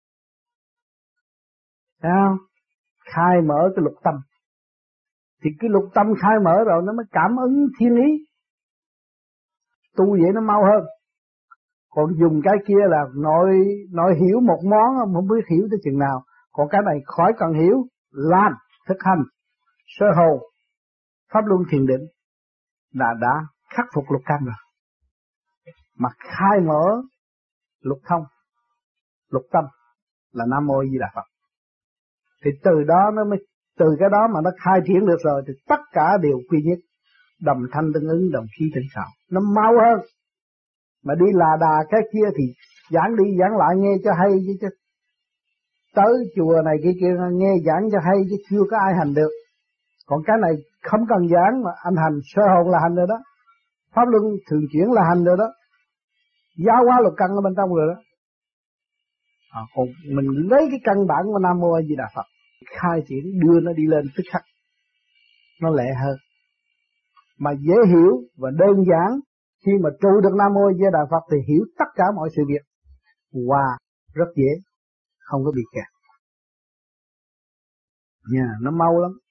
Thấy không? Khai mở cái lục tâm. Thì cái lục tâm khai mở rồi nó mới cảm ứng thiên ý. Tu vậy nó mau hơn. Còn dùng cái kia là nội nội hiểu một món không biết hiểu tới chừng nào. Còn cái này khỏi cần hiểu, làm, thực hành, sơ hồn, pháp luân thiền định là đã khắc phục lục căn rồi. Mà khai mở lục thông, lục tâm là Nam Mô A Di Đà Phật. Thì từ đó nó mới, từ cái đó mà nó khai triển được rồi thì tất cả đều quy nhất, đồng thanh tương ứng, đồng khí tịnh xạo, nó mau hơn. Mà đi là đà cái kia thì giảng đi giảng lại nghe cho hay chứ, chứ tới chùa này kia kia nghe giảng cho hay chứ chưa có ai hành được. Còn cái này không cần giảng mà anh hành, sơ hồn là hành rồi đó, pháp luân thường chuyển là hành rồi đó, giáo hóa lục căn ở bên trong rồi đó. À, còn mình lấy cái căn bản của Nam Mô A Di Đà Phật khai triển đưa nó đi lên tức khắc, nó lẹ hơn mà dễ hiểu và đơn giản. Khi mà trụ được Nam Mô A Di Đà Phật thì hiểu tất cả mọi sự việc, và rất dễ, không có bị kẹt nha, nó mau lắm.